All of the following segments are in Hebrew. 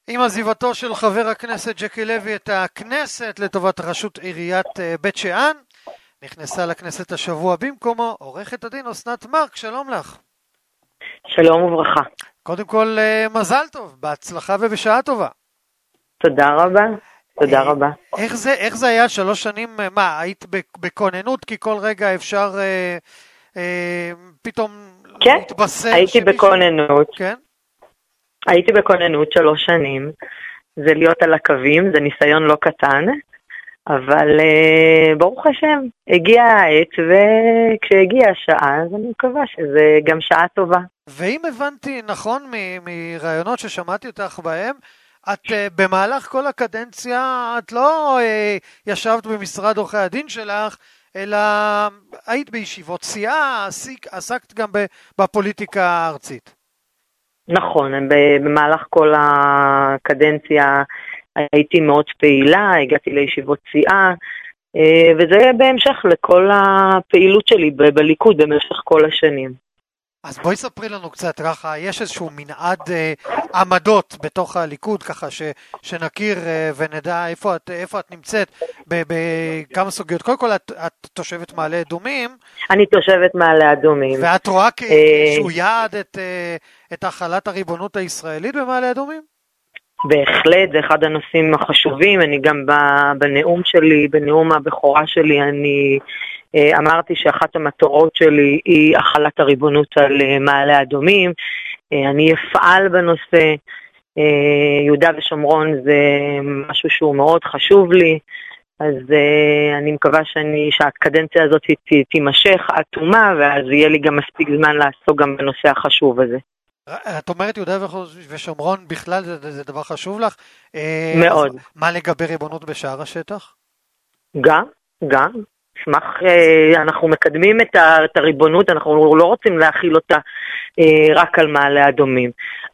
עם עזיבתו של חבר הכנסת ג'קי לוי את הכנסת לטובת ראשות עיריית בית שאן, נכנסה לכנסת השבוע במקומו עורכת הדין אסנת מארק. שלום לך. שלום וברכה. קודם כל מזל טוב, בהצלחה ובשעה טובה. תודה רבה, תודה רבה. איך זה היה 3 שנים, מה, היית בכוננות כי כל רגע אפשר פתאום להתבשר? כן, הייתי בכוננות. כן? הייתי בכוננות 3 שנים, זה להיות על הקווים, זה ניסיון לא קטן, אבל ברוך השם, הגיעה העת, וכשהגיעה השעה, אז אני מקווה שזה גם שעה טובה. ואם הבנתי נכון מרעיונות ששמעתי אותך בהם, את במהלך כל הקדנציה, את לא ישבת במשרד עורכי הדין שלך, אלא היית בישיבות סיעה, עסקת גם בפוליטיקה הארצית. נכון, במהלך כל הקדנציה הייתי מאוד פעילה, הגעתי לישיבות סיעה, וזה בהמשך לכל הפעילות שלי בליכוד במשך כל השנים. אז בואי ספרי לנו קצת, ככה, יש איזשהו מנעד עמדות בתוך הליכוד, ככה שנכיר ונדע איפה את נמצאת בכמה סוגיות. קודם כל, את תושבת מעלה אדומים. אני תושבת מעלה אדומים. ואת רואה כאיזשהו יעד את החלת הריבונות הישראלית במעלה אדומים? בהחלט, זה אחד הנושאים החשובים. אני גם בנאום שלי, בנאום הבכורה שלי, אני אמרתי שאחת המטרות שלי היא החלת הריבונות על מעלה אדומים. אני אפעל בנושא. יהודה ושומרון זה משהו שהוא מאוד חשוב לי, אז אני מקווה שהקדנציה הזאת תימשך עד תומה, ואז יהיה לי גם מספיק זמן לעסוק גם בנושא החשוב הזה. את אומרת יהודה ושומרון בכלל זה דבר חשוב לך? מאוד. מה לגבי ריבונות בשאר השטח? גם. אנחנו מקדמים את הריבונות, אנחנו לא רוצים להכיל אותה רק על מעלה אדומים.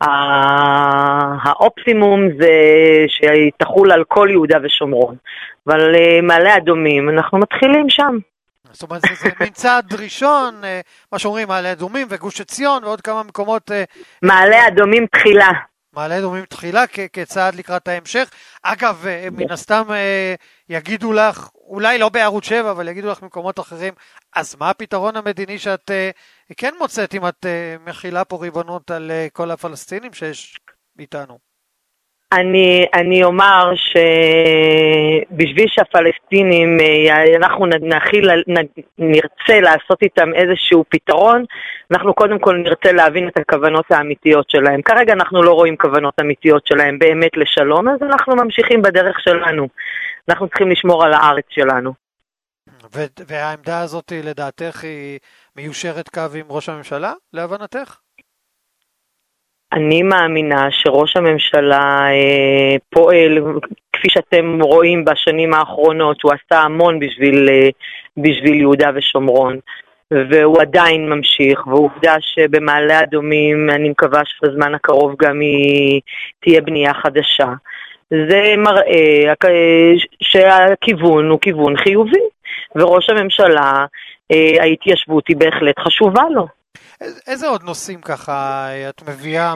האופטימום זה שתחול על כל יהודה ושומרון, אבל מעלה אדומים אנחנו מתחילים שם. זאת אומרת, זה מין צעד ראשון, מה שאומרים, מעלה אדומים וגוש עציון ועוד כמה מקומות. מעלה אדומים תחילה. מעלה אדומים תחילה כצעד לקראת ההמשך. אגב, מן הסתם יגידו לך, אולי לא בערוץ 7, אבל יגידו לך במקומות אחרים, אז מה הפתרון המדיני שאת כן מוצאת אם את מכילה פה ריבונות על כל הפלסטינים שיש איתנו? אני אומר שבשביל שהפלסטינים, אנחנו נרצה לעשות איתם איזשהו פתרון, אנחנו קודם כל נרצה להבין את הכוונות האמיתיות שלהם. כרגע אנחנו לא רואים כוונות אמיתיות שלהם באמת לשלום, אז אנחנו ממשיכים בדרך שלנו. אנחנו צריכים לשמור על הארץ שלנו. והעמדה הזאת לדעתך היא מיושרת קו עם ראש הממשלה, להבנתך? אני מאמינה שראש הממשלה פועל, כפי שאתם רואים בשנים האחרונות, הוא עשה המון בשביל יהודה ושומרון, והוא עדיין ממשיך, ועובדה שבמעלה אדומים אני מקווה שבזמן הקרוב גם היא תהיה בנייה חדשה. זה מראה שהכיוון הוא כיוון חיובי, וראש הממשלה, ההתיישבות היא בהחלט חשובה לו. איזה עוד נושאים ככה את מביאה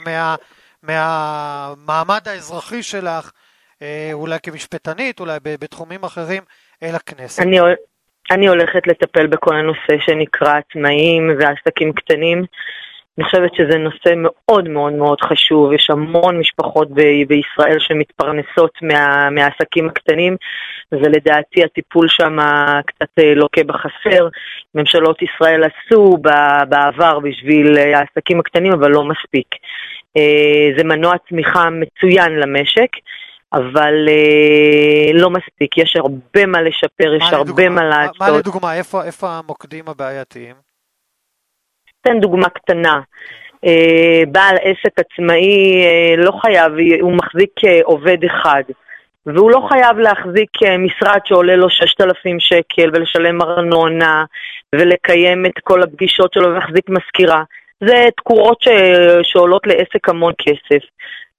מהמעמד האזרחי שלך, אולי כמשפטנית, אולי בתחומים אחרים, אל הכנסת? אני הולכת לטפל בכל הנושא שנקרא עצמאים ועסקים קטנים. אני חושבת שזה נושא מאוד מאוד מאוד חשוב. יש המון משפחות בישראל שמתפרנסות מהעסקים הקטנים, ולדעתי הטיפול שם קצת לוקה בחסר. ממשלות ישראל עשו בעבר בשביל העסקים הקטנים, אבל לא מספיק. זה מנוע צמיחה מצוין למשק, אבל לא מספיק. יש הרבה מה לשפר, יש הרבה מה לעשות. מה לדוגמה? איפה המוקדים הבעייתיים? תן דוגמה קטנה. בעל עסק עצמאי לא חייב, הוא מחזיק עובד אחד, והוא לא חייב להחזיק משרד שעולה לו 6,000 שקל ולשלם ארנונה ולקיים את כל הפגישות שלו ולהחזיק מזכירה. זה תקורות שעולות לעסק המון כסף.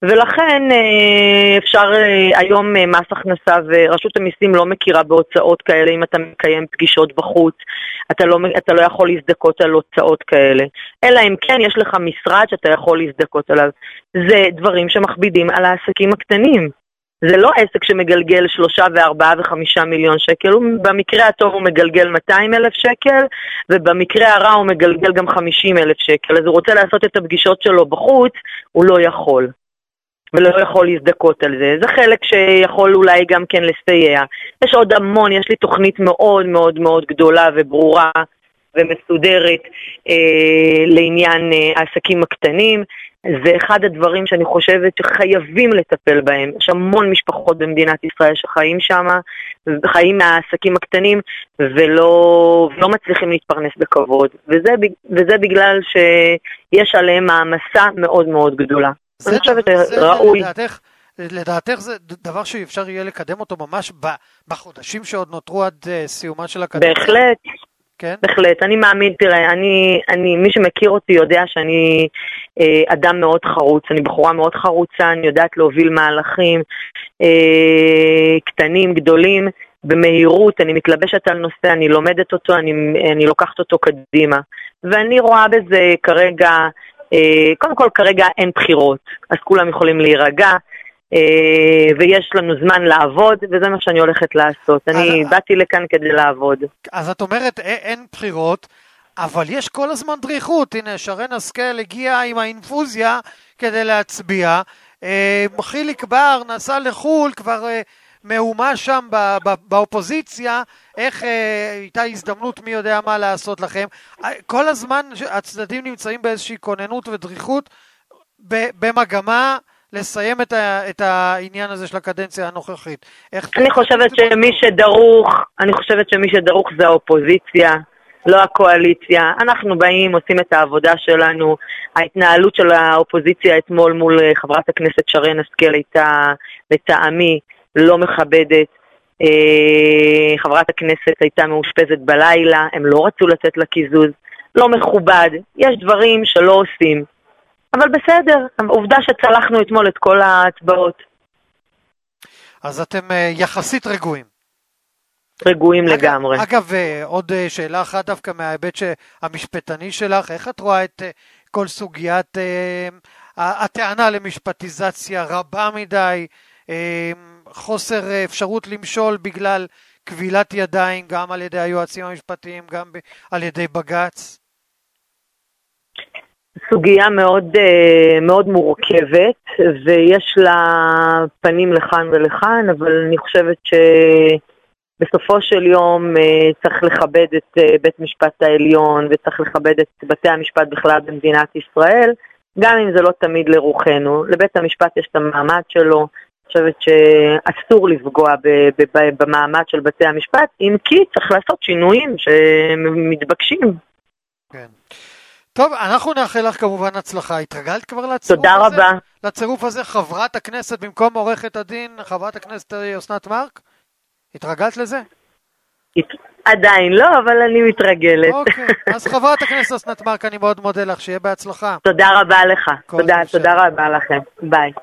ולכן אפשר היום מס הכנסה ורשות המיסים לא מכירה בהוצאות כאלה. אם אתה מקיים פגישות בחוץ, אתה לא יכול להזדקות על הוצאות כאלה, אלא אם כן יש לך משרד שאתה יכול להזדקות עליו. זה דברים שמכבידים על העסקים הקטנים. זה לא עסק שמגלגל 3 ו4 ו5 מיליון שקל, במקרה הטוב הוא מגלגל 200,000 שקל, ובמקרה הרע הוא מגלגל גם 50,000 שקל. אז הוא רוצה לעשות את הפגישות שלו בחוץ, הוא לא יכול. ולא יכול להזדקות על זה. זה חלק שיכול אולי גם כן לסייע. יש עוד המון, יש לי תוכנית מאוד מאוד מאוד גדולה וברורה ומסודרת לעניין העסקים הקטנים. זה אחד הדברים שאני חושבת שחייבים לטפל בהם. יש המון משפחות במדינת ישראל שחיים שם, חיים מהעסקים הקטנים ולא מצליחים להתפרנס בכבוד. וזה בגלל שיש עליהם מעמסה מאוד מאוד גדולה. אני חושבת שראוי. לדעתך זה דבר שאפשר יהיה לקדם אותו ממש בחודשים שעוד נותרו עד סיומה של הקדנציה? בהחלט. כן? בהחלט, אני מאמין, תראה, מי שמכיר אותי יודע שאני אדם מאוד חרוץ, אני בחורה מאוד חרוצה, אני יודעת להוביל מהלכים קטנים, גדולים, במהירות, אני מתלבשת על נושא, אני לומדת אותו, אני לוקחת אותו קדימה, ואני רואה בזה כרגע, קודם כל כרגע אין בחירות, אז כולם יכולים להירגע, ויש לנו זמן לעבוד, וזה מה שאני הולכת לעשות. אני באתי לכאן כדי לעבוד. אז את אומרת, אין בחירות, אבל יש כל הזמן דריכות. הנה, שרן השכל הגיעה עם האינפוזיה כדי להצביע. חיליק בר נסע לחול, כבר מהומה שם באופוזיציה, איך הייתה הזדמנות מי יודע מה לעשות לכם. כל הזמן הצדדים נמצאים באיזושהי כוננות ודריכות, במגמה לסיים את העניין הזה של הקדנציה הנוכחית. אני חושבת שמי שדרוך זה האופוזיציה, לא הקואליציה. אנחנו באים, עושים את העבודה שלנו. ההתנהלות של האופוזיציה אתמול מול חברת הכנסת שרן השכל הייתה לטעמי לא מכבדת. חברת הכנסת הייתה מאושפזת בלילה, הם לא רצו לתת לה קיזוז. לא מכובד. יש דברים שלא עושים. אבל בסדר, עובדה שצלחנו אתמול את כל ההצבעות. אז אתם יחסית רגועים. רגועים לגמרי. אגב, עוד שאלה אחת דווקא מההיבט המשפטני שלך, איך את רואה את כל סוגיית הטענה למשפטיזציה רבה מדי, חוסר אפשרות למשול בגלל כבילת ידיים, גם על ידי היועצים המשפטיים, גם על ידי בג"ץ? סוגיה מאוד, מאוד מורכבת, ויש לה פנים לכאן ולכאן, אבל אני חושבת שבסופו של יום צריך לכבד את בית משפט העליון, וצריך לכבד את בתי המשפט בכלל במדינת ישראל, גם אם זה לא תמיד לרוחנו. לבית המשפט יש את המעמד שלו, אני חושבת שאסור לפגוע במעמד של בתי המשפט, אם כי צריך לעשות שינויים שמתבקשים. כן. טוב, אנחנו נאחל לך כמובן הצלחה. התרגלת כבר לצירוף הזה? תודה רבה. לצירוף הזה, חברת הכנסת במקום עורכת הדין, חברת הכנסת אסנת מארק? התרגלת לזה? עדיין לא, אבל אני מתרגלת. אוקיי, אז חברת הכנסת אסנת מארק, אני מאוד מודה לך, שיהיה בהצלחה. תודה רבה לך. תודה רבה לכם. ביי.